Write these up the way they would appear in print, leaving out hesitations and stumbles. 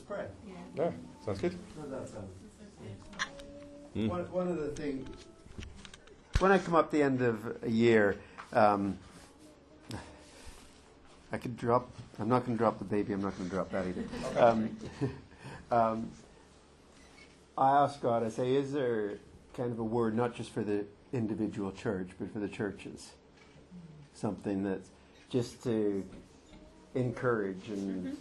pray. Yeah, sounds good. How's that sound? Mm. One of the things, when I come up the end of a year, I could drop, I'm not going to drop the baby, I'm not going to drop that either. I ask God, I say, is there kind of a word, not just for the individual church, but for the churches? Something that's just to encourage and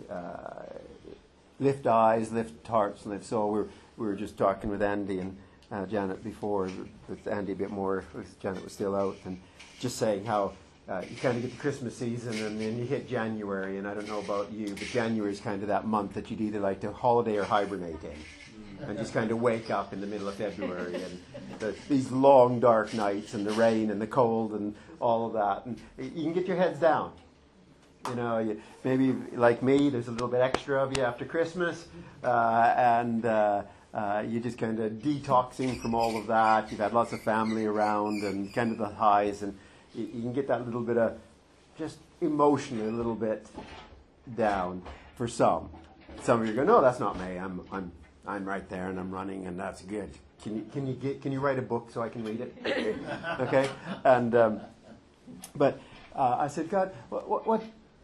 lift eyes, lift hearts, and lift soul. We were just talking with Andy and Janet before, with Andy a bit more, with Janet was still out, and just saying how you kind of get the Christmas season and then you hit January, and I don't know about you, but January is kind of that month that you'd either like to holiday or hibernate in, and just kind of wake up in the middle of February, and these long dark nights, and the rain and the cold and all of that, and you can get your heads down. You know, maybe like me, there's a little bit extra of you after Christmas, and you're just kind of detoxing from all of that. You've had lots of family around and kind of the highs, and you can get that little bit of just emotionally a little bit down for some. Some of you go, no, that's not me. I'm right there and I'm running, and that's good. Can you write a book so I can read it? Okay, and but I said, God, what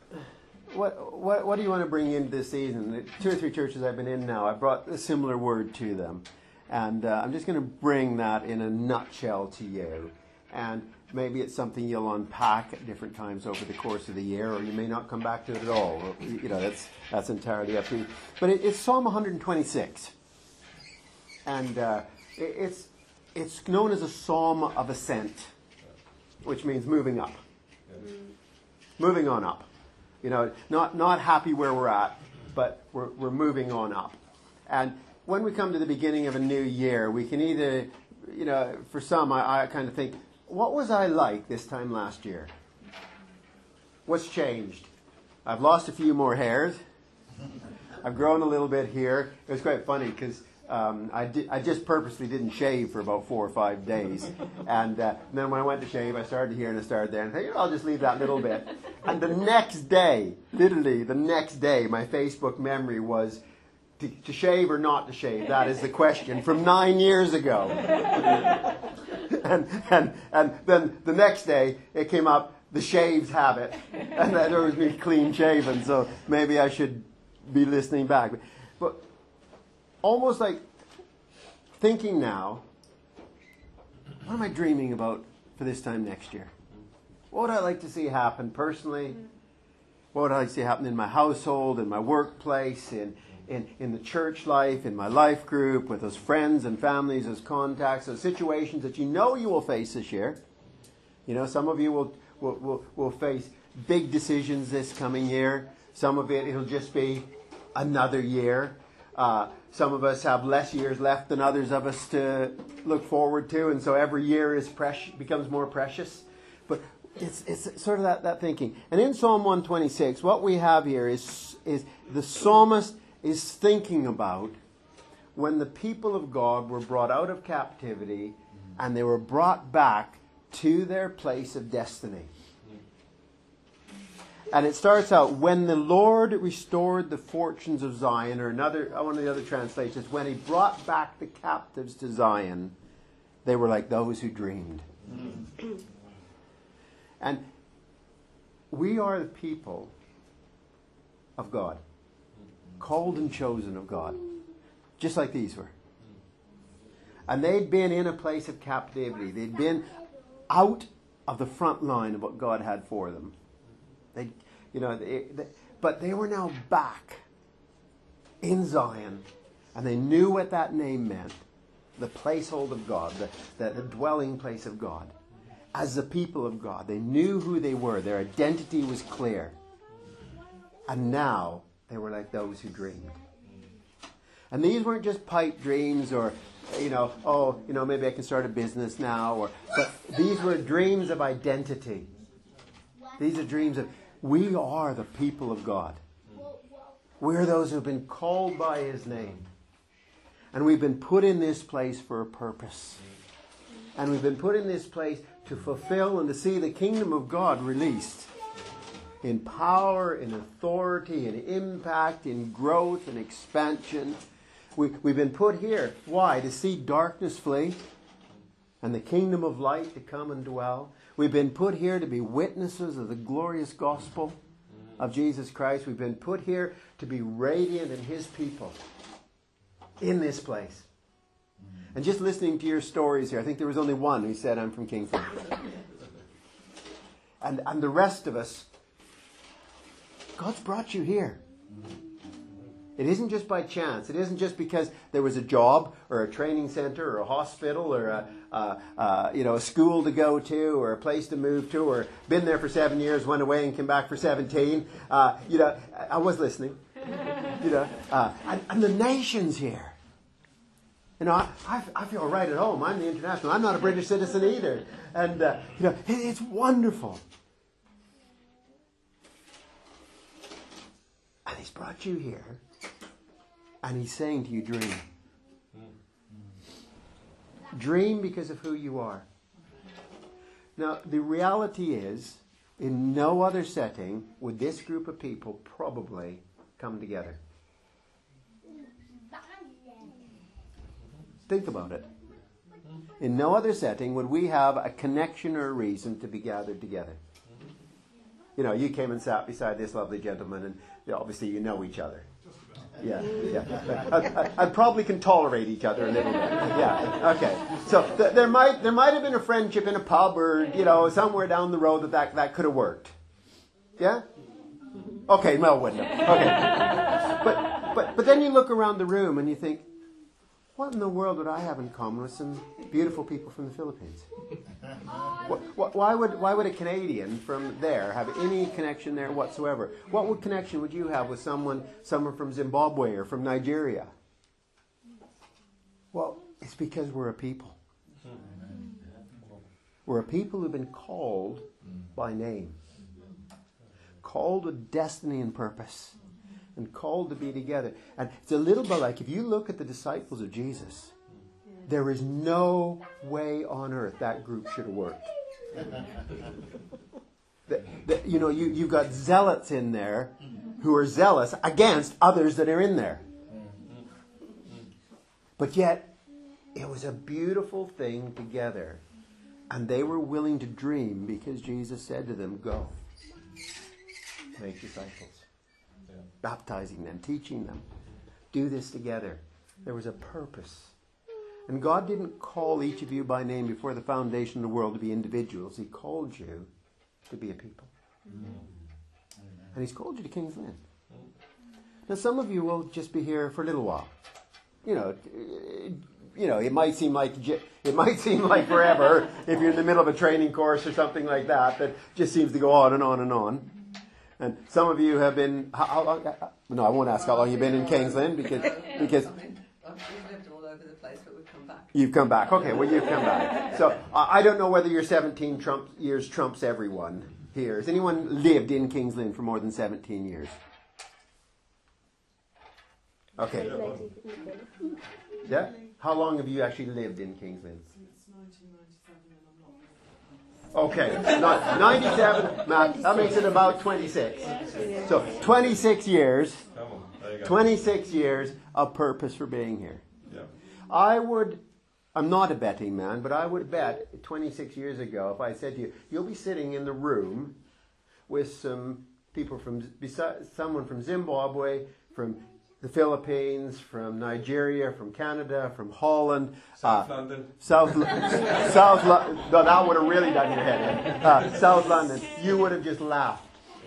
do you want to bring into this season? The 2 or 3 churches I've been in now, I brought a similar word to them. And I'm just going to bring that in a nutshell to you. And maybe it's something you'll unpack at different times over the course of the year, or you may not come back to it at all. You know, that's entirely up to you. But it's Psalm 126. And it's known as a psalm of ascent, which means moving up. Moving on up. You know, not happy where we're at, but we're moving on up. And when we come to the beginning of a new year, we can either, you know, for some, I kind of think, what was I like this time last year? What's changed? I've lost a few more hairs. I've grown a little bit here. It was quite funny because I just purposely didn't shave for about 4 or 5 days. And then when I went to shave, I started here and I started there. And I thought, I'll just leave that little bit. And the next day, literally the next day, my Facebook memory was to shave or not to shave. That is the question from 9 years ago. and then the next day, it came up, the shaves habit. And there was me clean shaven. So maybe I should be listening back. But almost like thinking now, what am I dreaming about for this time next year? What would I like to see happen personally? What would I like to see happen in my household, in my workplace, in the church life, in my life group, with those friends and families, those contacts, those situations that you know you will face this year? You know, some of you will face big decisions this coming year. Some of it'll just be another year. Some of us have less years left than others of us to look forward to, and so every year is becomes more precious. But it's sort of that thinking. And in Psalm 126, what we have here is the psalmist is thinking about when the people of God were brought out of captivity and they were brought back to their place of destiny. And it starts out, when the Lord restored the fortunes of Zion, or one of the other translations, when he brought back the captives to Zion, they were like those who dreamed. And we are the people of God, called and chosen of God, just like these were. And they'd been in a place of captivity. They'd been out of the front line of what God had for them. But they were now back in Zion, and they knew what that name meant, the placehold of God, the dwelling place of God. As the people of God, they knew who they were. Their identity was clear. And now they were like those who dreamed. And these weren't just pipe dreams or, maybe I can start a business now. But these were dreams of identity. These are dreams of, we are the people of God. We're those who have been called by his name. And we've been put in this place for a purpose. And we've been put in this place to fulfill and to see the kingdom of God released. in power, in authority, in impact, in growth, and expansion. We've been put here. Why? To see darkness flee and the kingdom of light to come and dwell. We've been put here to be witnesses of the glorious gospel of Jesus Christ. We've been put here to be radiant in His people in this place. And just listening to your stories here, I think there was only one who said, I'm from Kingsland. And the rest of us, God's brought you here. It isn't just by chance. It isn't just because there was a job or a training center or a hospital or a school to go to or a place to move to or been there for 7 years, went away and came back for 17. I was listening. And the nation's here. I feel right at home. I'm the international. I'm not a British citizen either. And, it's wonderful. And He's brought you here. And He's saying to you, dream. Dream because of who you are. Now, the reality is, in no other setting would this group of people probably come together. Think about it. In no other setting would we have a connection or a reason to be gathered together. You came and sat beside this lovely gentleman, and obviously you know each other. Yeah. I probably can tolerate each other a little bit. Yeah. Okay. So there might have been a friendship in a pub or somewhere down the road that could have worked. Yeah. Okay. No, it wouldn't have. Okay. But then you look around the room and you think, what in the world would I have in common with some beautiful people from the Philippines? Why would a Canadian from there have any connection there whatsoever? What connection would you have with someone from Zimbabwe or from Nigeria? Well, it's because we're a people. We're a people who've been called by name. Called with destiny and purpose. And called to be together. And it's a little bit like if you look at the disciples of Jesus, there is no way on earth that group should have worked. You've got zealots in there who are zealous against others that are in there. But yet, it was a beautiful thing together. And they were willing to dream because Jesus said to them, go, make disciples. Baptizing them, teaching them. Do this together. There was a purpose. And God didn't call each of you by name before the foundation of the world to be individuals. He called you to be a people. And He's called you to King's Lynn. Now some of you will just be here for a little while. It might seem like forever if you're in the middle of a training course or something like that just seems to go on and on and on. And some of you have been, how long? No, I won't ask how long you've been in King's Lynn because We've lived all over the place, but we've come back. You've come back. Okay, well, you've come back. So I don't know whether your 17 years trumps everyone here. Has anyone lived in King's Lynn for more than 17 years? Okay. Yeah? How long have you actually lived in King's Lynn? Since 1997, and I'm not. Okay, 97, Matt, that makes it about 26. So 26 years, 26 years of purpose for being here. Yeah. I'm not a betting man, but I would bet 26 years ago if I said to you, you'll be sitting in the room with some people someone from Zimbabwe, from the Philippines, from Nigeria, from Canada, from Holland. South London. No, that would have really done your head in. South London. You would have just laughed.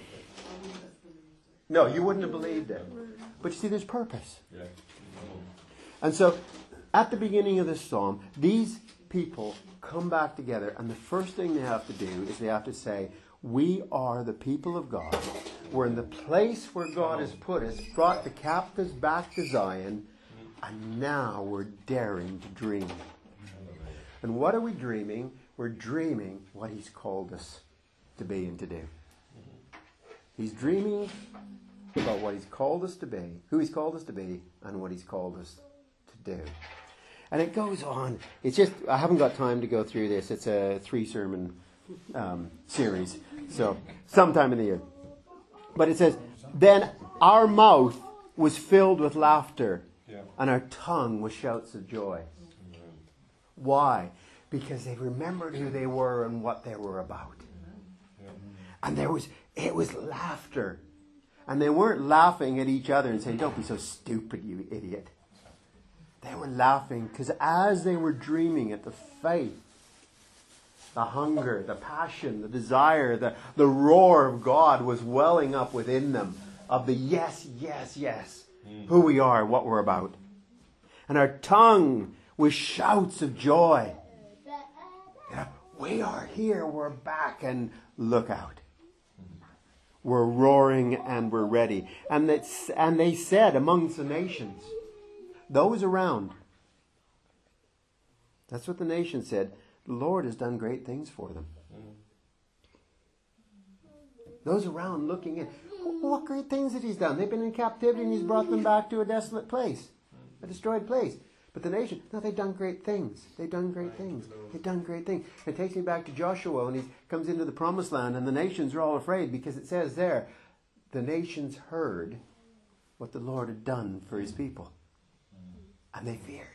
No, you wouldn't have believed it. But you see, there's purpose. Yeah. And so, at the beginning of this psalm, these people come back together, and the first thing they have to do is they have to say, we are the people of God. We're in the place where God has put us, brought the captives back to Zion, and now we're daring to dream. And what are we dreaming? We're dreaming what He's called us to be and to do. He's dreaming about what He's called us to be, who He's called us to be, and what He's called us to do. And it goes on. It's just, I haven't got time to go through this. It's a 3-sermon series. So, sometime in the year. But it says, then our mouth was filled with laughter, Yeah. and our tongue with shouts of joy. Why? Because they remembered who they were and what they were about. Yeah. And it was laughter. And they weren't laughing at each other and saying, don't be so stupid, you idiot. They were laughing because as they were dreaming at the faith, the hunger, the passion, the desire, the roar of God was welling up within them of the yes, yes, yes, who we are, what we're about. And our tongue with shouts of joy. Yeah, we are here, we're back, and look out. We're roaring and we're ready. And they said amongst the nations, those around, that's what the nation said, the Lord has done great things for them. Those around looking in, what great things that he's done. They've been in captivity and he's brought them back to a desolate place, a destroyed place. But the nation, no, they've done great things. They've done great things. They've done great things. It takes me back to Joshua when he comes into the promised land and the nations are all afraid because it says there, the nations heard what the Lord had done for his people. And they feared.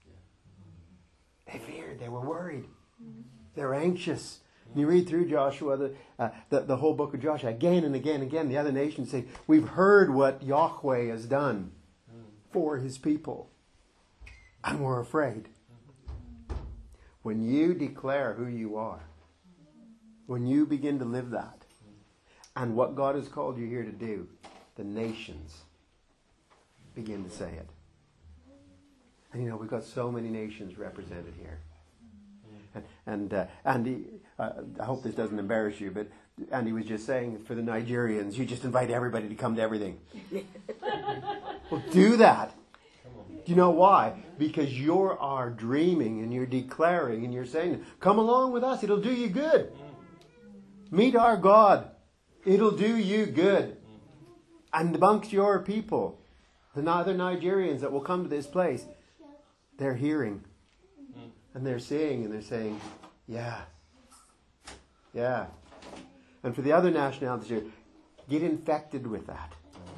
They feared. They were worried. They were anxious. And you read through Joshua, the whole book of Joshua, again and again and again, the other nations say, we've heard what Yahweh has done for his people. And we're afraid. When you declare who you are, when you begin to live that, and what God has called you here to do, the nations begin to say it. And you know, we've got so many nations represented here. And Andy, I hope this doesn't embarrass you, but Andy was just saying for the Nigerians, you just invite everybody to come to everything. Well, do that. Do you know why? Because you are dreaming and you're declaring and you're saying, come along with us, it'll do you good. Meet our God. It'll do you good. And amongst your people, the other Nigerians that will come to this place, they're hearing. And they're seeing and they're saying, yeah. Yeah. And for the other nationalities here, get infected with that.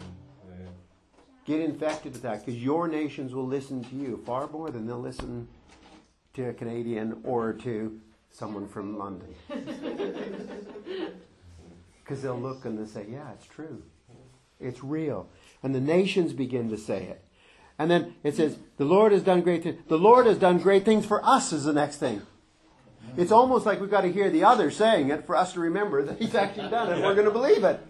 Get infected with that because your nations will listen to you far more than they'll listen to a Canadian or to someone from London. Because they'll look and they'll say, yeah, it's true. It's real. And the nations begin to say it. And then it says, the Lord has done great things. The Lord has done great things for us is the next thing. It's almost like we've got to hear the other saying it for us to remember that he's actually done it. We're going to believe it.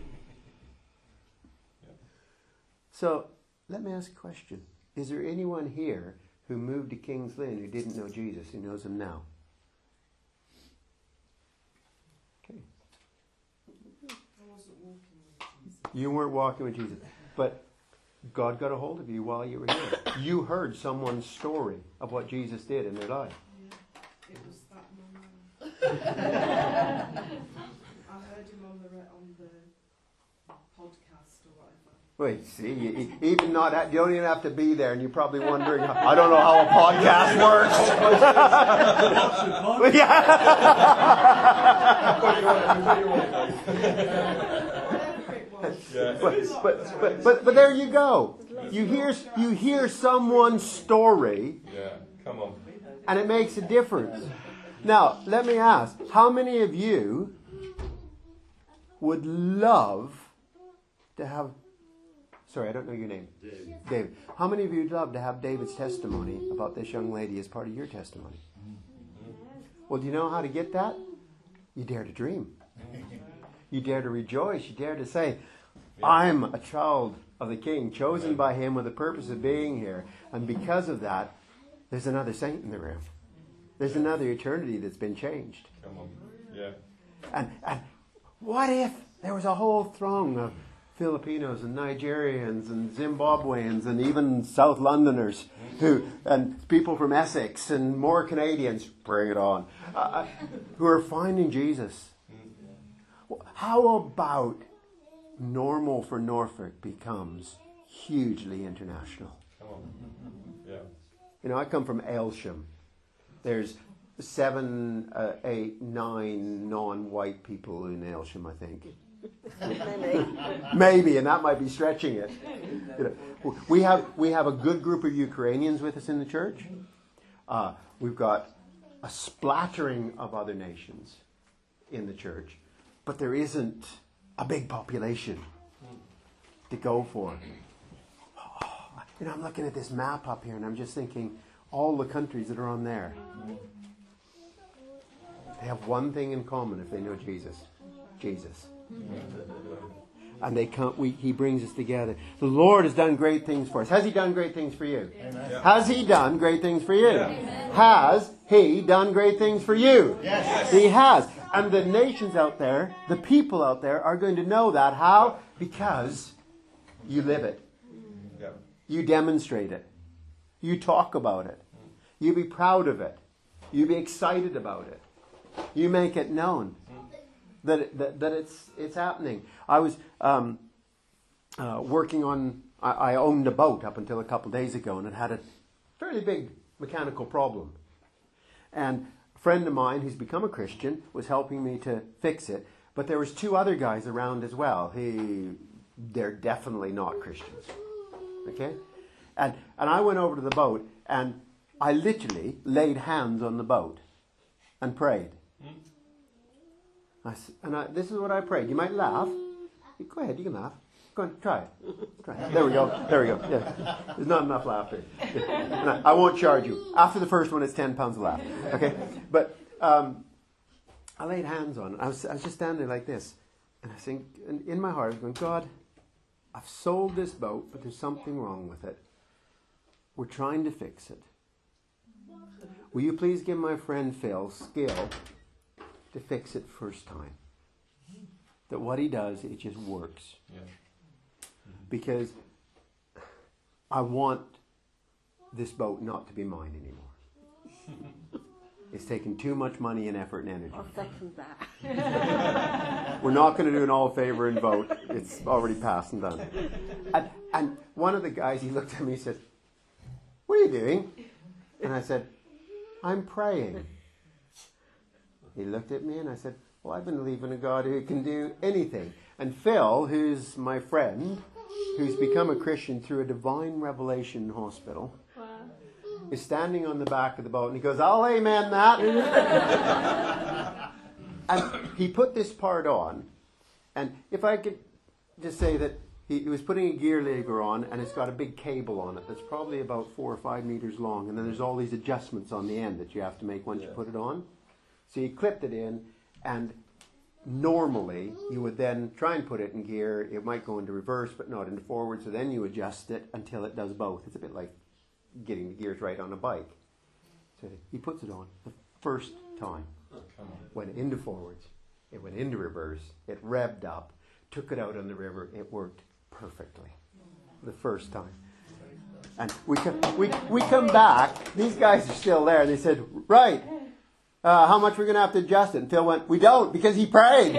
So, let me ask a question. Is there anyone here who moved to King's Lynn who didn't know Jesus, who knows him now? Okay. I wasn't walking with Jesus. You weren't walking with Jesus. But God got a hold of you while you were here. You heard someone's story of what Jesus did in their life. Yeah, it was that man. I heard him on the podcast or whatever. Wait, see, you don't even have to be there, and you're probably wondering, I don't know how a podcast works. But there you go. You hear someone's story, Yeah, come on. and it makes a difference. Now, let me ask, how many of you would love to have... Sorry, I don't know your name. David. How many of you would love to have David's testimony about this young lady as part of your testimony? Well, do you know how to get that? You dare to dream. You dare to rejoice. You dare to say, I'm a child of the King, chosen by him with the purpose of being here. And because of that, there's another saint in the room. There's another eternity that's been changed. Come on. Yeah. And what if there was a whole throng of Filipinos and Nigerians and Zimbabweans and even South Londoners and people from Essex and more Canadians, bring it on, who are finding Jesus? How about normal for Norfolk becomes hugely international? Come on. Yeah. You know, I come from Aylsham. There's 7, 8, 9 non-white people in Aylsham, I think. Maybe, and that might be stretching it. You know, we have a good group of Ukrainians with us in the church. We've got a splattering of other nations in the church, but there isn't a big population to go for. You know, I'm looking at this map up here, and I'm just thinking, all the countries that are on there, they have one thing in common if they know Jesus. Jesus. And they come, He brings us together. The Lord has done great things for us. Has He done great things for you? Amen. Has He done great things for you? Yeah. Has He done great things for you? Yes. He has. And the nations out there, the people out there, are going to know that. How? Because you live it. Yeah. You demonstrate it. You talk about it. You be proud of it. You be excited about it. You make it known that it's happening. I was working on. I owned a boat up until a couple of days ago, and it had a fairly big mechanical problem. And a friend of mine who's become a Christian was helping me to fix it. But there was 2 other guys around as well. They're definitely not Christians. Okay? And I went over to the boat, and I literally laid hands on the boat and prayed. This is what I prayed. You might laugh. Go ahead, you can laugh. Go on, try it. Try it. There we go. There we go. Yeah. There's not enough laughter. And I won't charge you. After the first one, it's £10 a laugh. Okay? But I laid hands on it. I was just standing there like this. And I think, and in my heart, I was going, God, I've sold this boat, but there's something wrong with it. We're trying to fix it. Will you please give my friend Phil skill to fix it first time? That what he does, it just works. Yeah. Because I want this boat not to be mine anymore. It's taken too much money and effort and energy. I'll second that. We're not going to do an all favor and vote. It's already passed and done. And one of the guys, he looked at me and said, "What are you doing?" And I said, "I'm praying." He looked at me and I said, "Well, I've been believing a God who can do anything." And Phil, who's my friend, who's become a Christian through a divine revelation hospital, is standing on the back of the boat, and he goes, "I'll amen that." And he put this part on, and if I could just say that he was putting a gear lever on, and it's got a big cable on it that's probably about 4 or 5 meters long, and then there's all these adjustments on the end that you have to make once you put it on. So he clipped it in, and normally you would then try and put it in gear. It might go into reverse, but not into forward, so then you adjust it until it does both. It's a bit like getting the gears right on a bike. So he puts it on the first time. Went into forwards. It went into reverse. It revved up. Took it out on the river. It worked perfectly. The first time. And we come back. These guys are still there. They said, "Right. How much we're going to have to adjust it?" And Phil went, "We don't, because he prayed."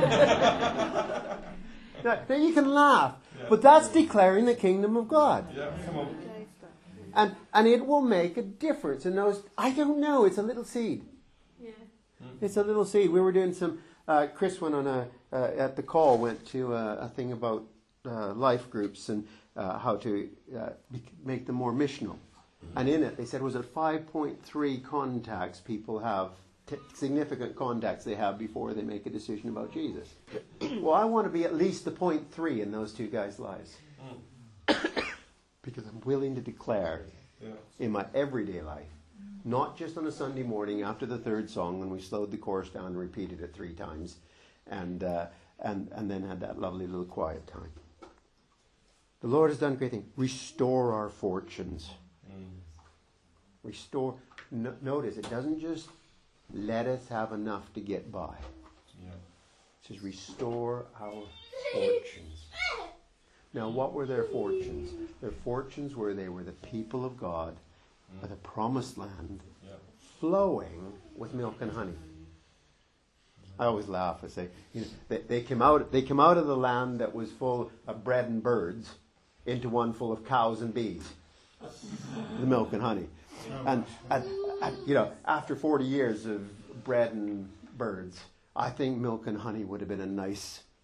Now, you can laugh. But that's declaring the kingdom of God. Yeah, come on. And it will make a difference in those. I don't know. It's a little seed. Yeah. It's a little seed. We were doing some. Chris went on at the call. Went to a thing about life groups and how to make them more missional. And in it, they said, was it 5.3 contacts people have, significant contacts they have before they make a decision about Jesus. Well, I want to be at least the 0.3 in those 2 guys' lives. Because I'm willing to declare in my everyday life, not just on a Sunday morning after the 3rd song when we slowed the chorus down and repeated it 3 times, and then had that lovely little quiet time. The Lord has done great things. Restore our fortunes. Restore. Notice, it doesn't just let us have enough to get by. Yeah. It says restore our fortunes. Now, what were their fortunes? Their fortunes were they were the people of God, the promised land, flowing with milk and honey. I always laugh. I say, you know, they come out of the land that was full of bread and birds into one full of cows and bees. The milk and honey. And you know, after 40 years of bread and birds, I think milk and honey would have been a nice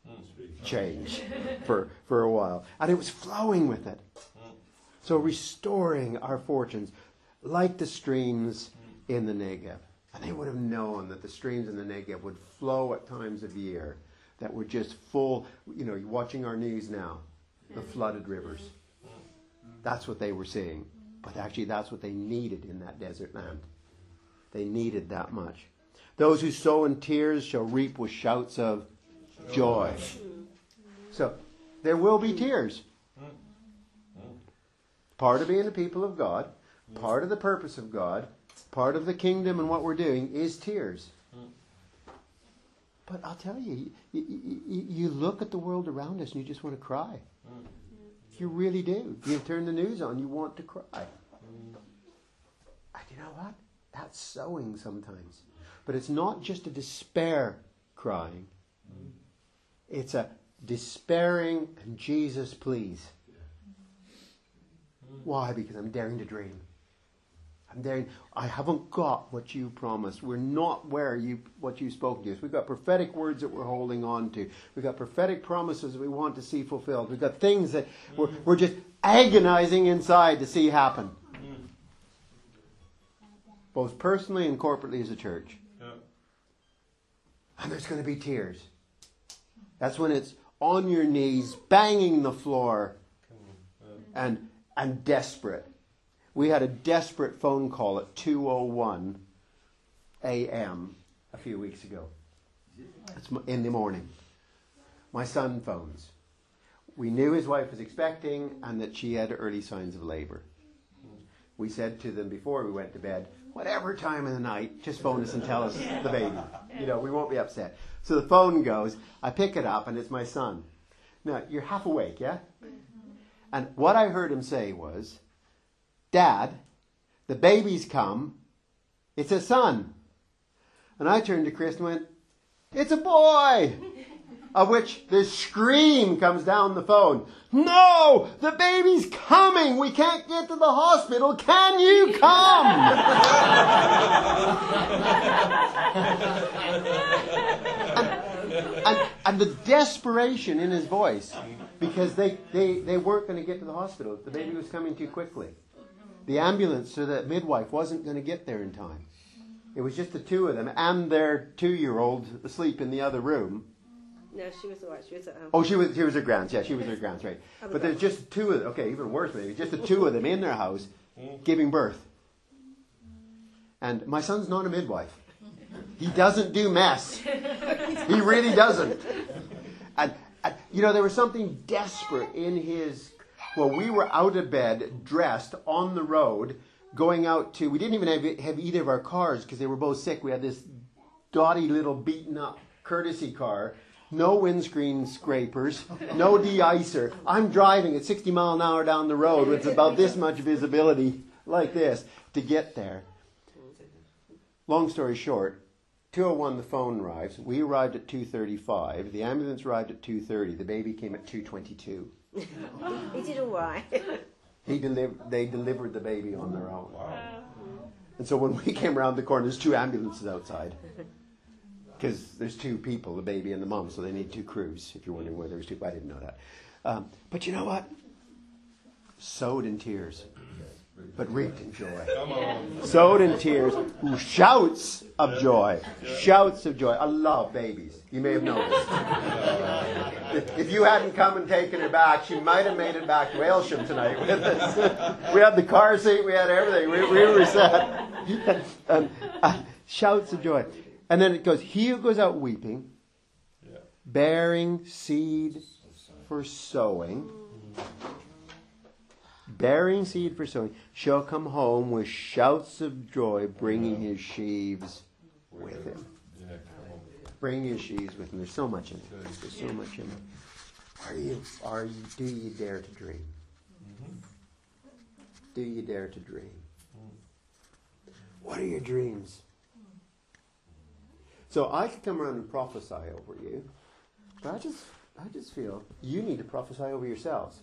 change for a while. And it was flowing with it. So restoring our fortunes like the streams in the Negev. And they would have known that the streams in the Negev would flow at times of year that were just full. You know, you're watching our news now, the flooded rivers. That's what they were seeing. But actually that's what they needed in that desert land. They needed that much. Those who sow in tears shall reap with shouts of joy. So there will be tears. Part of being a people of God, part of the purpose of God, part of the kingdom and what we're doing is tears. But I'll tell you, you look at the world around us and you just want to cry. You really do. You turn the news on, you want to cry. And you know what? That's sowing sometimes. But it's not just a despair crying. It's a despairing and Jesus, please. Why? Because I'm daring to dream. I haven't got what you promised. We're not where what you've spoken to us. We've got prophetic words that we're holding on to. We've got prophetic promises that we want to see fulfilled. We've got things that we're just agonizing inside to see happen. Both personally and corporately as a church. Yeah. And there's going to be tears. That's when it's on your knees, banging the floor, and desperate. We had a desperate phone call at 2:01 a.m. a few weeks ago. It's in the morning. My son phones. We knew his wife was expecting and that she had early signs of labour. We said to them before we went to bed, whatever time of the night, just phone us and tell us the baby. You know, we won't be upset. So the phone goes, I pick it up and it's my son. Now, you're half awake, yeah? And what I heard him say was, Dad, the baby's come. It's a son. And I turned to Chris and went, it's a boy. Of which the scream comes down the phone. No, the baby's coming. We can't get to the hospital. Can you come? and the desperation in his voice, because they weren't going to get to the hospital. The baby was coming too quickly. The ambulance or the midwife wasn't going to get there in time. It was just the two of them and their 2-year-old asleep in the other room. No, she was all right. She was at home. Oh, she was her grounds. Yeah, she was her grounds, right. But there's just two of them. Okay, even worse maybe. Just the two of them in their house giving birth. And my son's not a midwife. He doesn't do mess. He really doesn't. And you know, there was something desperate in his... Well, we were out of bed, dressed, on the road, going out to... We didn't even have either of our cars because they were both sick. We had this dotty little beaten up courtesy car. No windscreen scrapers, no de-icer. I'm driving at 60 miles an hour down the road with about this much visibility like this to get there. Long story short, 2:01 the phone arrives. We arrived at 2:35. The ambulance arrived at 2:30. The baby came at 2:22. He did all right. They delivered the baby on their own. Wow. And so when we came around the corner, there's 2 ambulances outside. Because there's 2 people, the baby and the mom, so they need 2 crews, if you're wondering where there's 2. I didn't know that. But you know what? Sowed in tears, but reaped in joy. Come on. Sowed in tears, shouts of joy. Shouts of joy. I love babies. You may have noticed. If you hadn't come and taken her back, she might have made it back to Aylsham tonight with us. We had the car seat, we had everything. We were set. Shouts of joy. And then it goes, he who goes out weeping, bearing seed for sowing, shall come home with shouts of joy, bringing his sheaves with him. Bringing his sheaves with him. There's so much in it. There's so much in it. Do you dare to dream? Do you dare to dream? What are your dreams? So I could come around and prophesy over you, but I just feel you need to prophesy over yourselves.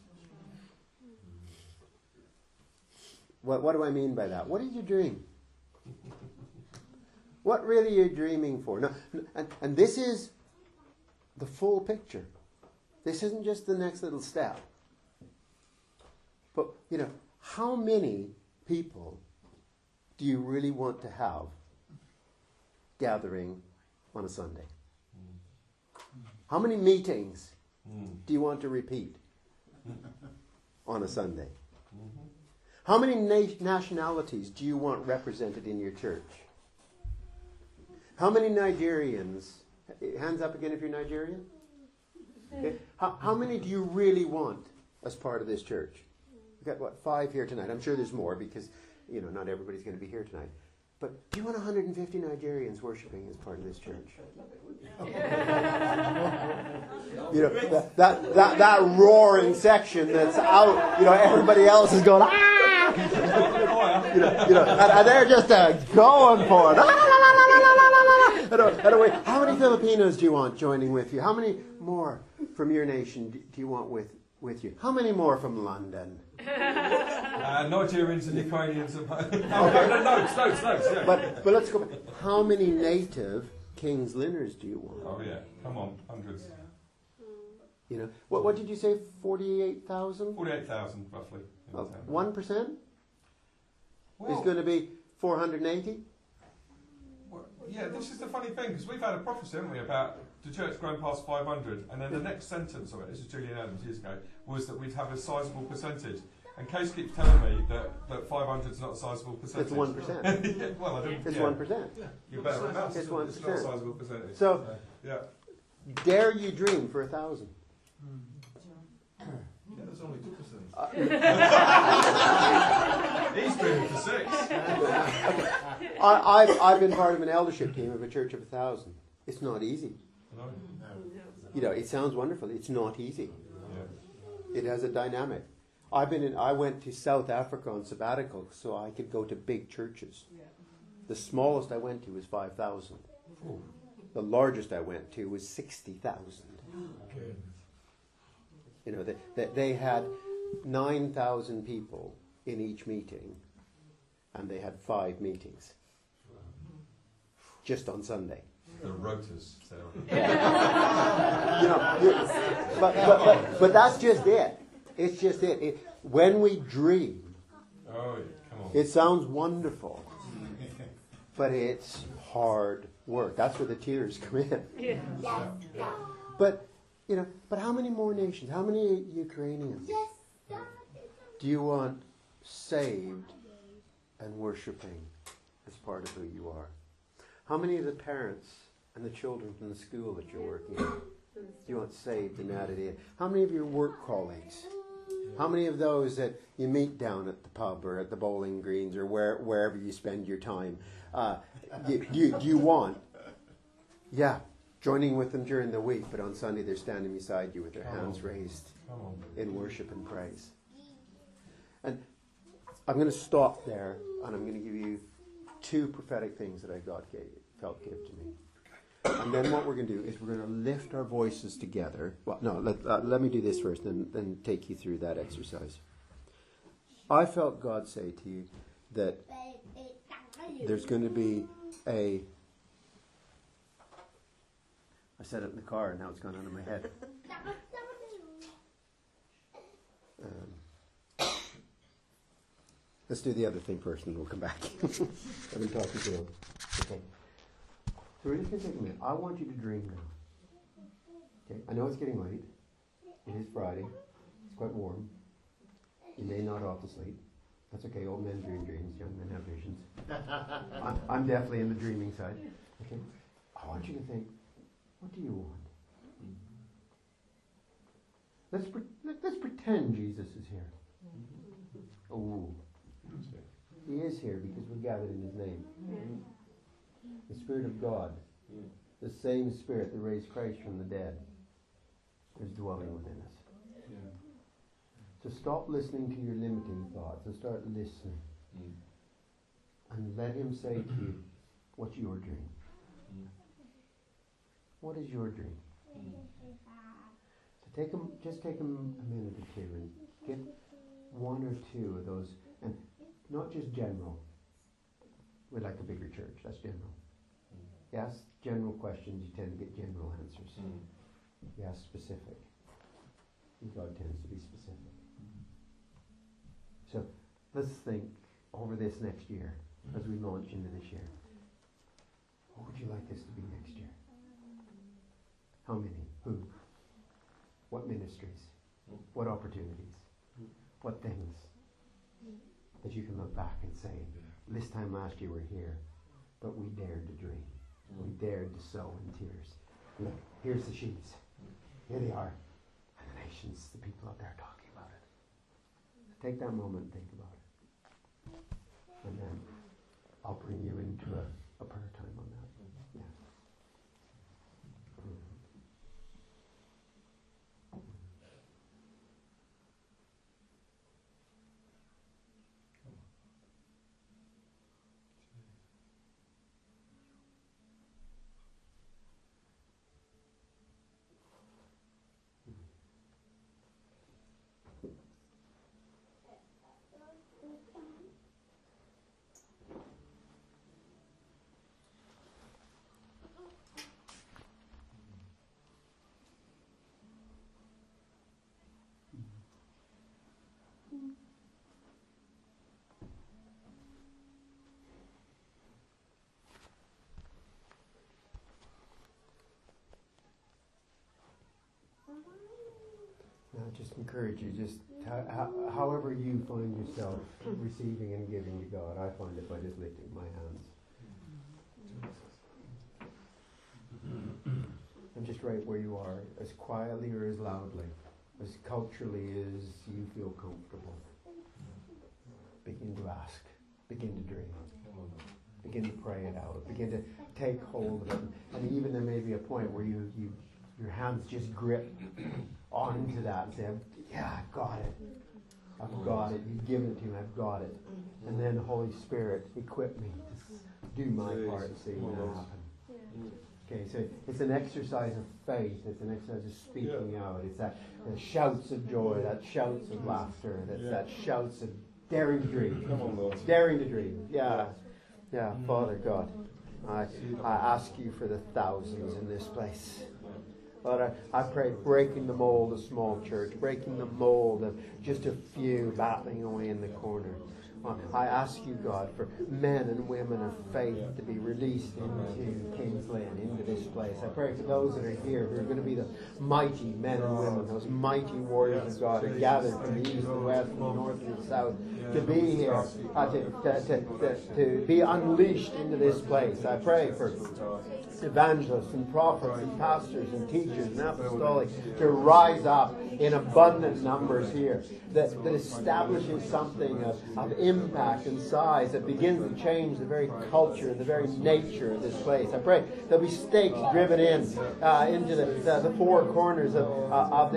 What do I mean by that? What did you dream? What really are you dreaming for? No, and this is the full picture. This isn't just the next little step. But, how many people do you really want to have gathering on a Sunday? How many meetings do you want to repeat on a Sunday? How many nationalities do you want represented in your church? How many Nigerians? Hands up again if you're Nigerian. Okay. How many do you really want as part of this church? We've got, 5 here tonight. I'm sure there's more because, not everybody's going to be here tonight. But do you want 150 Nigerians worshiping as part of this church? That roaring section that's out, everybody else is going, ah! And they're just going for it. How many Filipinos do you want joining with you? How many more from your nation do you want with you? How many more from London? Nigerians and Ukrainians. Notes, yeah. But let's go back. How many native King's Lynners do you want? Oh, yeah. Come on, hundreds. What did you say? 48,000? 48,000, roughly. 1% is going to be 480? Well, yeah, this is the funny thing, because we've had a prophecy, haven't we, about the church growing past 500, and then the next sentence of it, this is Julian Adams years ago, was that we'd have a sizable percentage. And Case keeps telling me that 500 is not a sizable percentage. It's 1%. Yeah, well, I don't. It's yeah. 1%. You're better at maths. It's 1%. It's not a sizable percentage. So, yeah. Dare you dream for 1,000? Yeah, that's only 2%. He's dreaming for 6. Okay. I've been part of an eldership team of a church of 1,000. It's not easy. No. It sounds wonderful. It's not easy. Yeah. It has a dynamic. I went to South Africa on sabbatical so I could go to big churches. The smallest I went to was 5,000. The largest I went to was 60,000. They had 9,000 people in each meeting, and they had 5 meetings just on Sunday. The rotors. But that's just it. It's just it. When we dream, Oh, yeah, come on. it sounds wonderful, but it's hard work. That's where the tears come in. But how many more nations? How many Ukrainians do you want saved and worshiping as part of who you are? How many of the parents and the children from the school that you're working in do you want saved and added in? How many of your work colleagues? How many of those that you meet down at the pub or at the bowling greens or wherever you spend your time, do you want, joining with them during the week, but on Sunday they're standing beside you with their hands raised in worship and praise? And I'm going to stop there, and I'm going to give you 2 prophetic things that God felt give to me. And then what we're going to do is we're going to lift our voices together. Well, no, let me do this first, then take you through that exercise. I felt God say to you that there's going to be I said it in the car, and now it's gone out of my head. Let's do the other thing first, and we'll come back. I've been talking to him. Okay. So we're just going to take a minute. I want you to dream now. Okay. I know it's getting late. It is Friday. It's quite warm. You may nod off to sleep. That's okay. Old men dream dreams. Young men have visions. I'm definitely in the dreaming side. Okay. I want you to think, what do you want? Let's pretend Jesus is here. Oh, he is here because we gathered in his name. The Spirit of God, the same Spirit that raised Christ from the dead, is dwelling within us. So stop listening to your limiting thoughts and start listening. And let him say to you, what's your dream? What is your dream? So just take a minute or two and get 1 or 2 of those, and not just general. We'd like a bigger church, that's general. Ask general questions, you tend to get general answers. Yeah, specific. God tends to be specific. So let's think over this next year as we launch into this year. What would you like this to be next year? How many? Who? What ministries? What opportunities? What things? That you can look back and say, this time last year we're here, but we dared to dream. We dared to sow in tears. Look, here's the sheets. Here they are. And the nations, the people out there talking about it. Take that moment and think about it. And then I'll bring you into a prayer time on that. Yeah. I just encourage you, just however you find yourself receiving and giving to God. I find it by just lifting my hands. And just right where you are, as quietly or as loudly, as culturally as you feel comfortable. Begin to ask. Begin to dream. Begin to pray it out. Begin to take hold of it. And even there may be a point where your hands just grip onto that and say, yeah, I've got it. I've got it. You've given it to me. I've got it. And then the Holy Spirit, equip me to do my part and see it happen. Okay, so it's an exercise of faith. It's an exercise of speaking out. It's that shouts of joy, that shouts of laughter, that shouts of daring to dream. Come on, Lord. Daring to dream. Yeah. Yeah, Father God, I ask you for the thousands in this place. Lord, I pray breaking the mold of small church, breaking the mold of just a few battling away in the corner. I ask you, God, for men and women of faith to be released into King's Lynn, into this place. I pray for those that are here who are going to be the mighty men and women, those mighty warriors of God who are gathered from the east, the west, from the north, and the south, to be here, to be unleashed into this place. I pray for evangelists and prophets and pastors and teachers and apostolic to rise up in abundant numbers here that establishes something of impact and size that begins to change the very culture and the very nature of this place. I pray there'll be stakes driven into the four corners of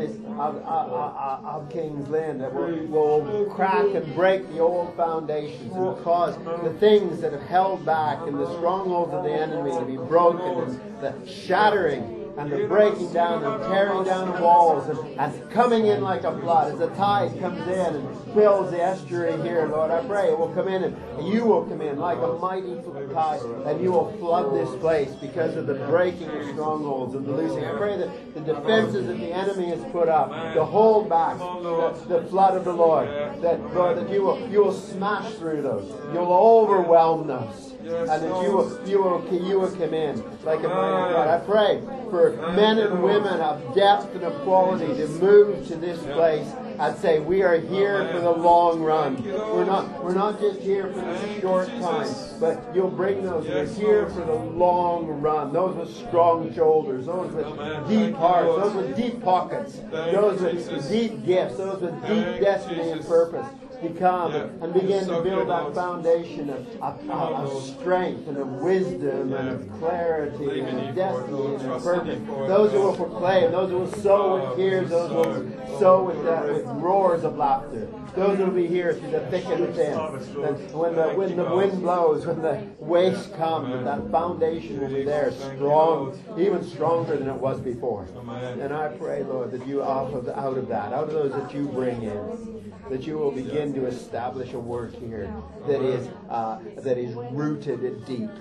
King's Lynn that will crack and break the old foundations and cause the things that have held back and the strongholds of the enemy to be broken, and the shattering and the breaking down and tearing down the walls and coming in like a flood as the tide comes in and fills the estuary here, Lord. I pray it will come in and you will come in like a mighty tide and you will flood this place because of the breaking of strongholds and the loosing. I pray that the defenses that the enemy has put up to hold back the flood of the Lord, that Lord, that you will smash through those. You'll overwhelm those. And that you will come in like a mighty God. I pray for men and women of depth and of quality to move to this place and say, we are here for the long run. We're not just here for the short time, but you'll bring those who are here for the long run. Those with strong shoulders, those with deep hearts, those with deep pockets, those with deep gifts, those with deep destiny and purpose. To come and begin to build that foundation of strength and of wisdom and of clarity and of destiny and of purpose. Those who will proclaim, those who will sow with tears, those who will sow with roars of laughter. Those who will be here through the thick and the thin. When the wind blows, when the waves come, that foundation will be there, strong, even stronger than it was before. And I pray, Lord, that you out of that, those that you bring in, that you will begin to establish a work here that is rooted deep,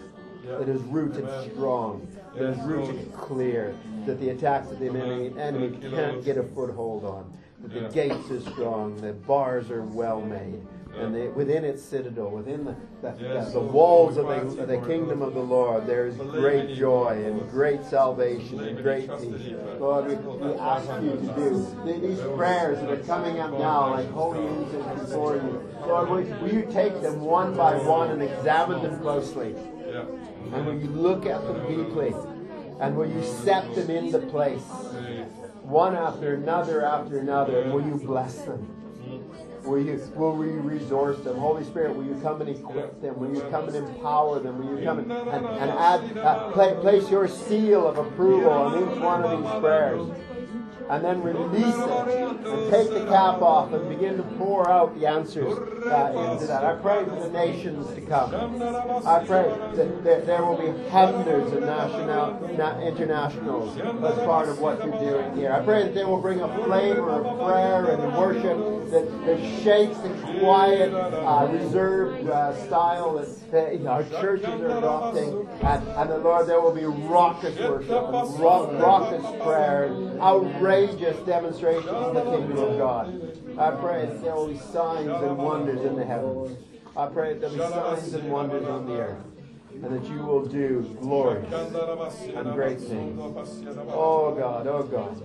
Yeah. that is rooted Amen. strong, that is Yes, rooted Lord. clear, that the attacks of the enemy Thank you, can't Lord. get a foothold on, that the Yeah. gates are strong, the bars are well made, and within its citadel, within Yes, the Lord. walls We're of glad the for it, kingdom Lord. of the Lord, there is Believe in great you, joy Lord. and great salvation Believe and in great you, trust in peace. you, Lord. Lord, we ask you to do these prayers that are coming up now like holy incense before you. Lord, will you take them one by one and examine them closely? Yeah. And will you look at them deeply? And will you set them into place? One after another, and will you bless them? Will we resource them? Holy Spirit, will you come and equip them? Will you come and empower them? Will you come and add, place your seal of approval on each one of these prayers? And then release it and take the cap off and begin to pour out the answers into that. I pray for the nations to come. I pray that there will be hundreds of internationals as part of what you're doing here. I pray that they will bring a flavor of prayer and worship that shakes the quiet, reserved style that our churches are adopting. And the Lord, there will be raucous worship and raucous prayer and outrageous demonstrations of the kingdom of God. I pray that there will be signs and wonders in the heavens. I pray that there will be signs and wonders on the earth. And that you will do glorious and great things. Oh God, oh God.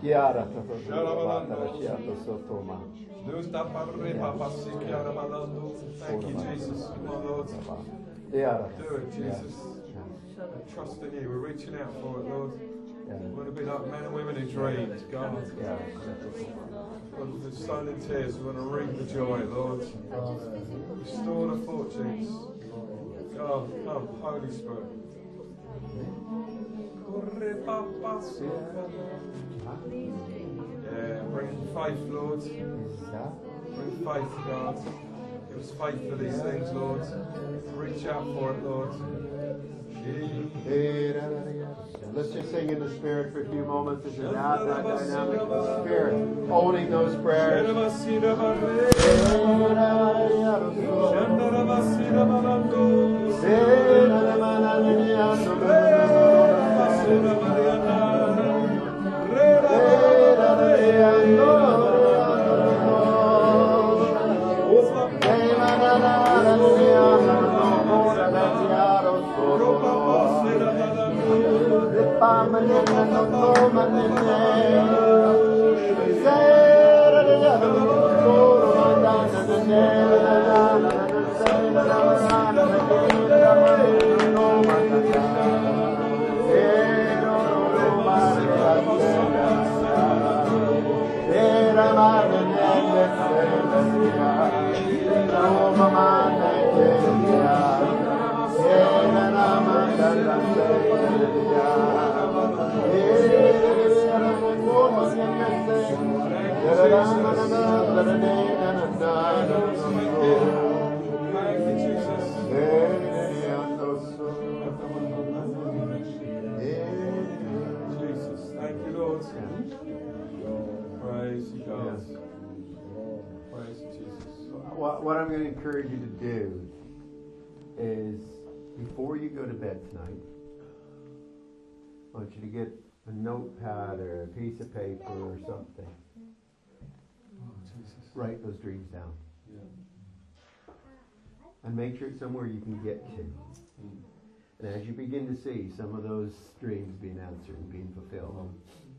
Thank you, Jesus. Come on, Lord. Do it, Jesus. Trust in you. We're reaching out for it, Lord. We want to be like men and women who dreamed, God. Lord, with silent tears, we want to reap the joy, Lord. Restore the fortunes. God, come, Holy Spirit. Yeah, bring faith, Lord. Bring faith, God. Give us faith for these things, Lord. Reach out for it, Lord. Let's just sing in the Spirit for a few moments. This is that dynamic of the Spirit, owning those prayers. What I'm going to encourage you to do is, before you go to bed tonight, I want you to get a notepad or a piece of paper or something. Write those dreams down. And make sure it's somewhere you can get to. And as you begin to see some of those dreams being answered and being fulfilled,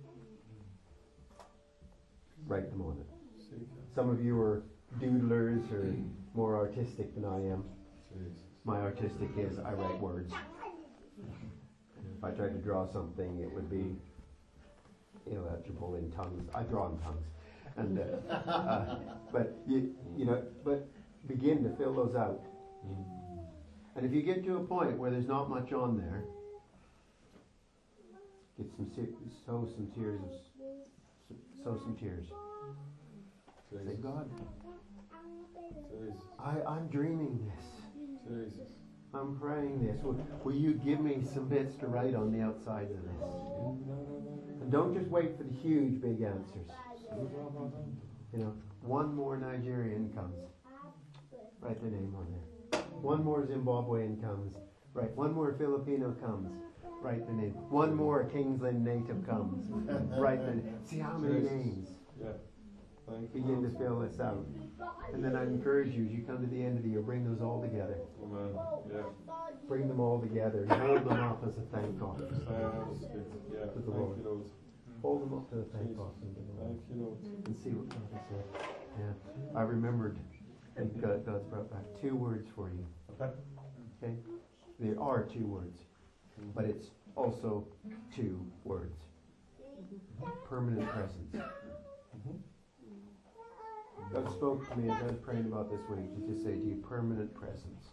write them on it. Some of you are doodlers or more artistic than I am. My artistic is I write words. If I tried to draw something, it would be illegible in tongues. I draw in tongues, and but begin to fill those out. And if you get to a point where there's not much on there, sow some tears. Say, God, I'm dreaming this. I'm praying this. Will you give me some bits to write on the outside of this? And don't just wait for the huge, big answers. One more Nigerian comes. Write their name on there. One more Zimbabwean comes. Right, one more Filipino comes. Write the name. One more Kingsland native comes. Write the name. See how many names. Yeah. Thank you. Begin to fill this out. And then I encourage you, as you come to the end of the year, bring those all together. Amen. Yeah. Bring them all together and hold them up as a thank offering. Sounds good. Yeah. To the Thank Lord. you, Lord. Hold them up to the thank offering to the Lord. Thank you, Lord. And see what God has said. Yeah. I remembered, and God's brought back 2 words for you. Okay. Okay? There are 2 words, but it's also 2 words. Permanent presence. God spoke to me as I was praying about this week to just say to you, permanent presence.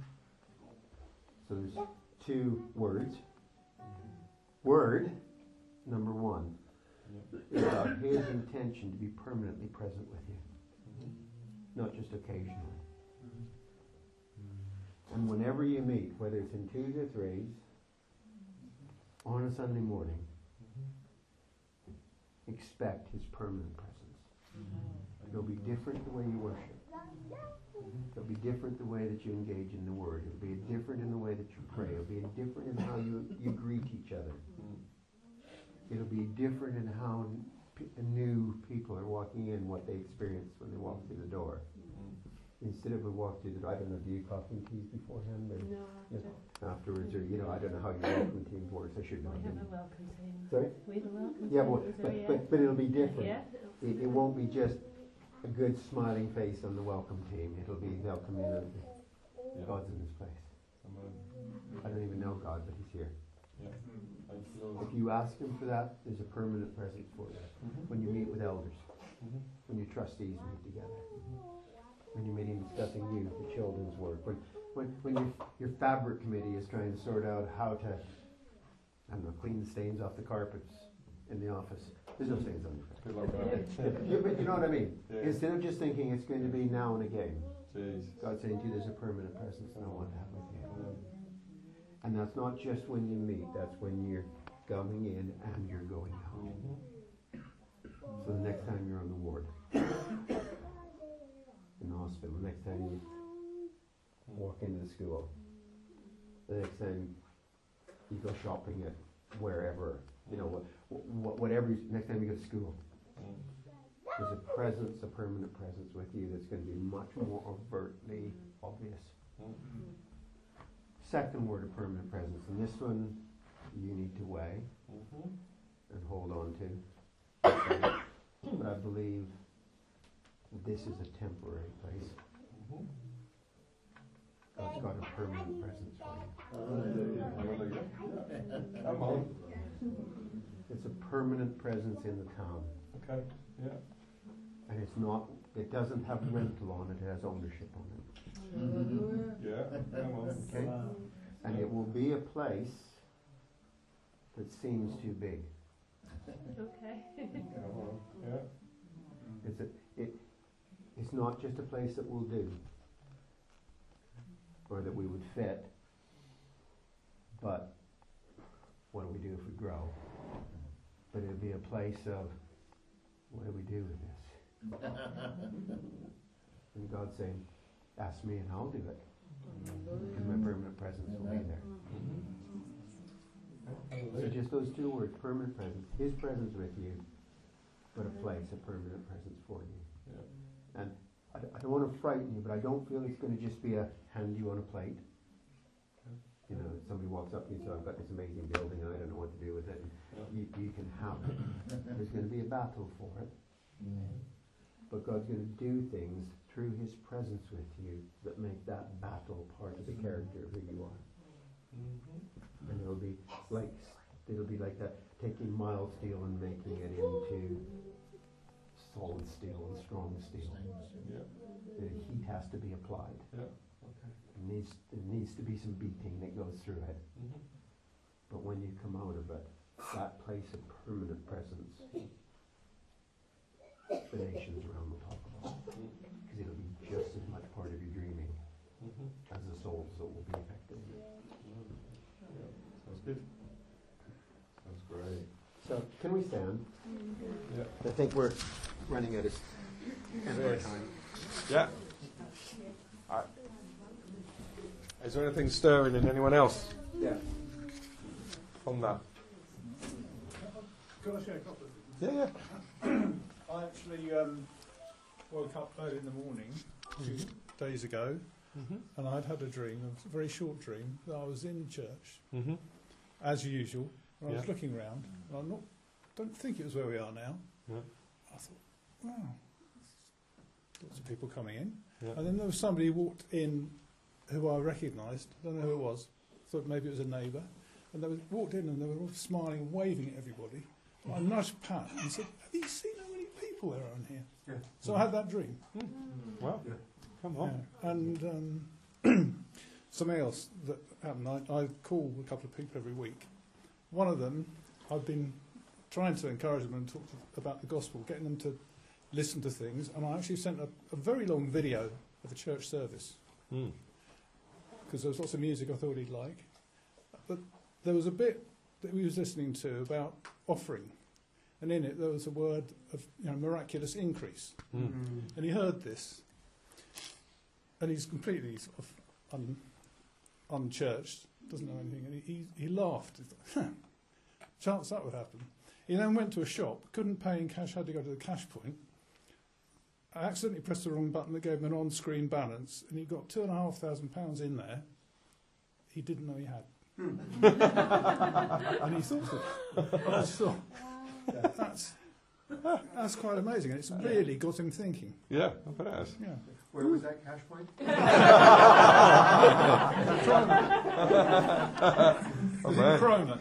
So there's 2 words. Word, number 1, is about His intention to be permanently present with you, not just occasionally. And whenever you meet, whether it's in 2s or 3s, on a Sunday morning, expect His permanent presence. It'll be different the way you worship. It'll be different the way that you engage in the Word. It'll be different in the way that you pray. It'll be different in how you greet each other. It'll be different in how new people are walking in, what they experience when they walk through the door. Instead of we walk through the door, I don't know, do you coffee and teas beforehand? Or afterwards, or, I don't know how your welcome team works. I should know. We have a welcome team. Sorry? We have a welcome Yeah, team. but it'll be different. Yeah. It won't be just a good smiling face on the welcome team. It'll be they'll come in and God's in this place. Amen. I don't even know God, but He's here. Yeah. Thank you, Lord. If you ask Him for that, there's a permanent presence for you. When you meet with elders, when your trustees meet together, when you're meeting discussing youth, the children's work, when your fabric committee is trying to sort out how to, I don't know, clean the stains off the carpets in the office. There's no stains on the carpet. Good luck with that. But you know what I mean? Yeah. Instead of just thinking it's going to be now and again, Jeez. God's saying to you, there's a permanent presence that I want to have with you. Amen. And that's not just when you meet, that's when you're coming in and you're going out. So the next time you're on the ward, in the hospital, the next time you walk into the school, the next time you go shopping at wherever, whatever, next time you go to school, there's a presence, a permanent presence with you that's going to be much more overtly obvious. Second word of permanent presence, and this one you need to weigh and hold on to. But I believe this is a temporary place. God's got a permanent presence for you. Come on. It's a permanent presence in the town. Okay. Yeah. And it doesn't have rental on it, it has ownership on it. Yeah. Come on. Okay? And it will be a place that seems too big. Okay. Come on. Yeah. It's not just a place that will do, or that we would fit, but what do we do if we grow? But it'll be a place of, what do we do with this? And God's saying, ask me and I'll do it. And my permanent presence will be there. So just those 2 words, permanent presence. His presence with you, but a place, a permanent presence for you. Yeah. And I don't want to frighten you, but I don't feel it's going to just be a hand you on a plate. Somebody walks up and you say, I've got this amazing building and I don't know what to do with it. And you can have it. There's going to be a battle for it. But God's going to do things through His presence with you that make that battle part of the character of who you are. And it'll be like that, taking mild steel and making it into solid steel and strong steel. Yeah. The heat has to be applied. Yeah. Okay. There needs to be some beating that goes through it. But when you come out of it, that place of permanent presence, the nations around will talk about it. Because it'll be just as much part of your dreaming as the souls that will be affected in it. Yeah. Sounds good. Sounds great. So, can we stand? Yeah. I think we're running out of time. Yeah. Is there anything stirring in anyone else Yeah. on that? Can I share a couple of Yeah, things? I actually woke up early in the morning a few days ago, and I'd had a dream, a very short dream, that I was in church, as usual, and I was Yeah. looking round, and don't think it was where we are now. Yeah. I thought, wow, lots of people coming in. Yeah. And then there was somebody who walked in who I recognised, I don't know who it was, thought maybe it was a neighbour, and they walked in and they were all smiling and waving at everybody. I nudged Pat and said, have you seen how many people there are in here? Yeah. So I had that dream. Well, come on. Yeah. And something else that happened, I call a couple of people every week. One of them, I've been trying to encourage them and talk about the gospel, getting them to listen to things, and I actually sent a very long video of a church service, because there was lots of music I thought he'd like. But there was a bit that he was listening to about offering, and in it there was a word of miraculous increase. And he heard this, and he's completely sort of unchurched, doesn't know anything, and he laughed. He thought, chance that would happen. He then went to a shop, couldn't pay in cash, had to go to the cash point. I accidentally pressed the wrong button that gave him an on-screen balance, and he got £2,500 in there. He didn't know he had. And he thought of it. I just thought, that's quite amazing, and it's really got him thinking. Yeah, I bet it has. Yeah. Where was that cash point? Oh, In man. Cromer.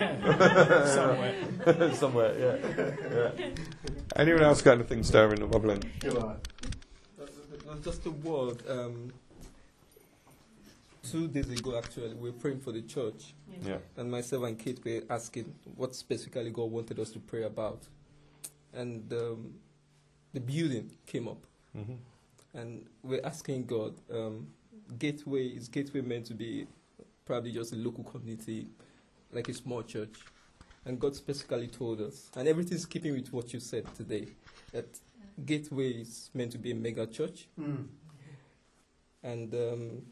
Yeah. Somewhere, yeah. Anyone else got anything stirring or bubbling? Go on. Just a word. 2 days ago, actually, we were praying for the church, Yeah. and myself and Kate were asking what specifically God wanted us to pray about. And the building came up, and we're asking God, is Gateway meant to be probably just a local community, like a small church? And God specifically told us, and everything's keeping with what you said today, that Gateway is meant to be a mega church. And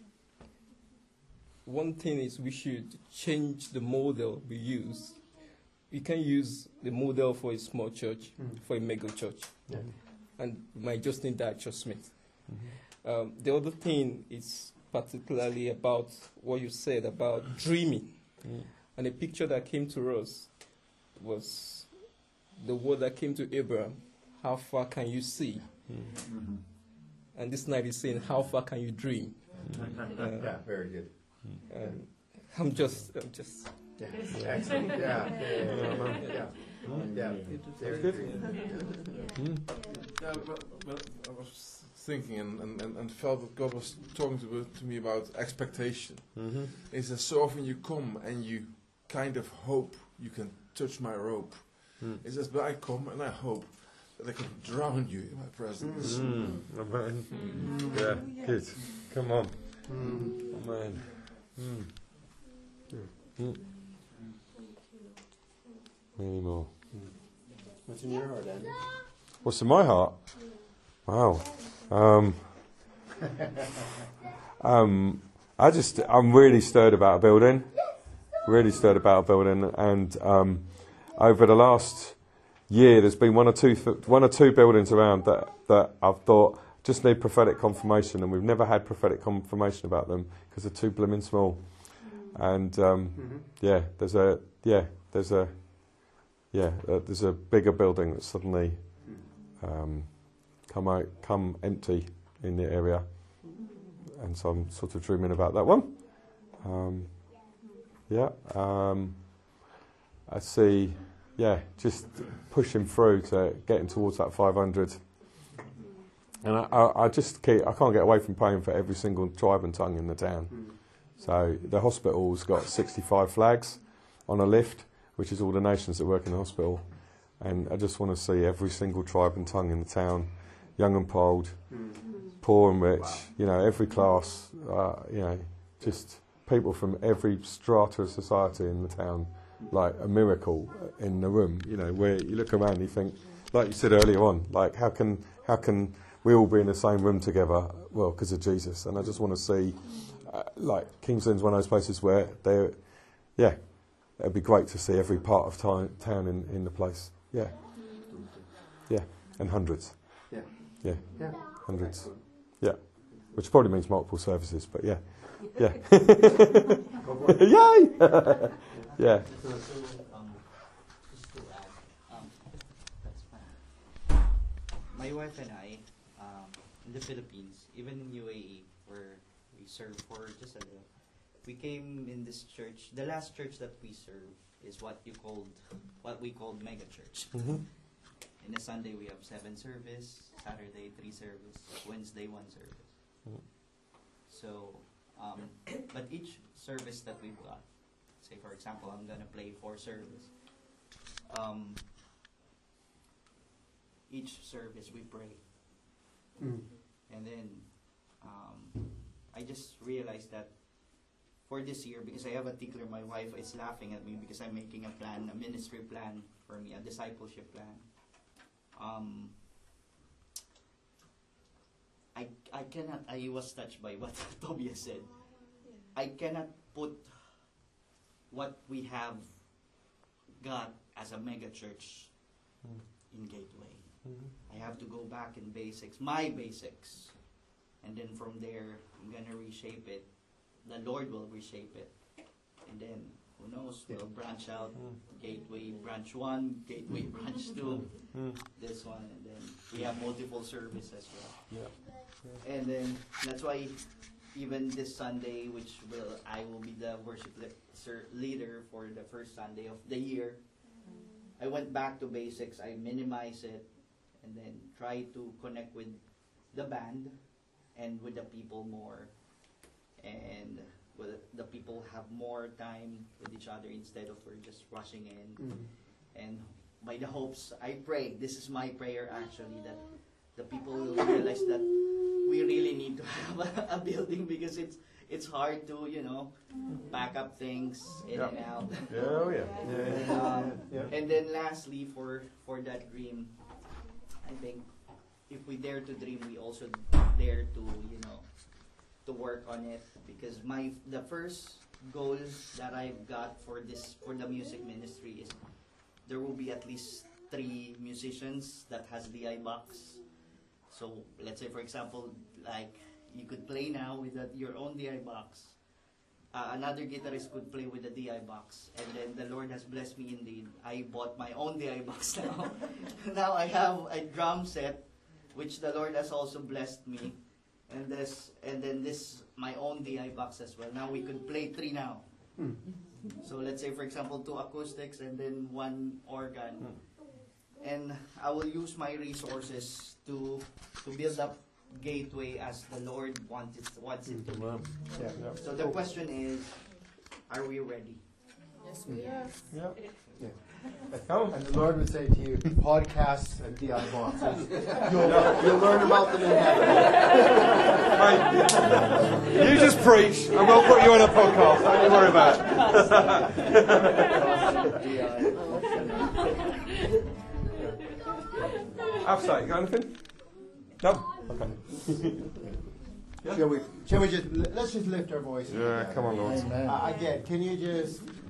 one thing is we should change the model we use. We can use the model for a small church, for a mega church. Yeah. And we might just need that adjustment. The other thing is particularly about what you said about dreaming. And the picture that came to us was the word that came to Abraham, how far can you see? And this night is saying, how far can you dream? Yeah, very good. I'm just Yeah. Excellent. Yeah. Very good. Yeah, but I was thinking and felt that God was talking to me about expectation. Is that so often you come and you kind of hope you can touch my rope. It says, but I come and I hope that I can drown you in my presence. Amen. Yeah, good. Come on. Amen. Any more? What's in your heart, Andy? What's in my heart? Wow. I'm really stirred about a building. And over the last year, there's been one or two buildings around that I've thought just need prophetic confirmation, and we've never had prophetic confirmation about them because they're too blooming small. And there's a bigger building that's suddenly come empty in the area, and so I'm sort of dreaming about that one. I see, just pushing through to getting towards that 500, and I can't get away from praying for every single tribe and tongue in the town. So the hospital's got 65 flags on a lift, which is all the nations that work in the hospital. And I just want to see every single tribe and tongue in the town, young and old, poor and rich, every class, just people from every strata of society in the town, like a miracle in the room, where you look around and you think, like you said earlier on, like how can we all be in the same room together? Well, because of Jesus. And I just want to see like Kingsland's one of those places where they, yeah, it'd be great to see every part of town in the place. Yeah, yeah, and hundreds. Yeah. Yeah, Yeah. hundreds. Yeah, which probably means multiple services, but yeah, yeah. Yay! Yeah. Just to add, that's fine. My wife and I, in the Philippines, even in UAE, where we serve for just a little, we came in this church. The last church that we serve is what we called mega church. Mm-hmm. In a Sunday we have 7 service, Saturday 3 service, Wednesday 1 service. Mm. So, but each service that we've got, say for example, I'm gonna play 4 service. Each service we pray, and then I just realized that for this year, because I have a tickler, my wife is laughing at me because I'm making a plan, a ministry plan for me, a discipleship plan. I was touched by what Tobias said. I cannot put what we have got as a mega church in Gateway. I have to go back in basics, my basics, and then from there I'm gonna reshape it. The Lord will reshape it, and then who knows, we'll branch out. Gateway branch 1, Gateway branch 2, this one, and then we have multiple service as well. Yeah. And then that's why even this Sunday, I will be the worship leader for the first Sunday of the year. I went back to basics. I minimize it, and then try to connect with the band and with the people more, and the people have more time with each other instead of we're just rushing in. And by the hopes, I pray, this is my prayer actually, that the people will realize that we really need to have a building, because it's hard to, pack up things in and out. Oh yeah. And then lastly, for that dream, I think if we dare to dream, we also dare to, to work on it, because the first goal that I've got for the music ministry is there will be at least 3 musicians that has DI box. So let's say for example, like you could play now with your own DI box. Another guitarist could play with the DI box, and then the Lord has blessed me indeed. I bought my own DI box now. Now I have a drum set, which the Lord has also blessed me. And then this my own DI box as well. Now we could play 3 now. So let's say for example 2 acoustics and then 1 organ. And I will use my resources to build up Gateway as the Lord wants it to be. So the question is, are we ready? Yes, we are. Yeah. And the Lord would say to you, podcasts and DI boxes. You'll learn about them in heaven. Mate, you just preach, and we'll put you on a podcast. Don't you worry about it. Absite, you got anything? No? Okay. Shall we let's just lift our voices. Yeah, together. come on, Lord. Again, can you just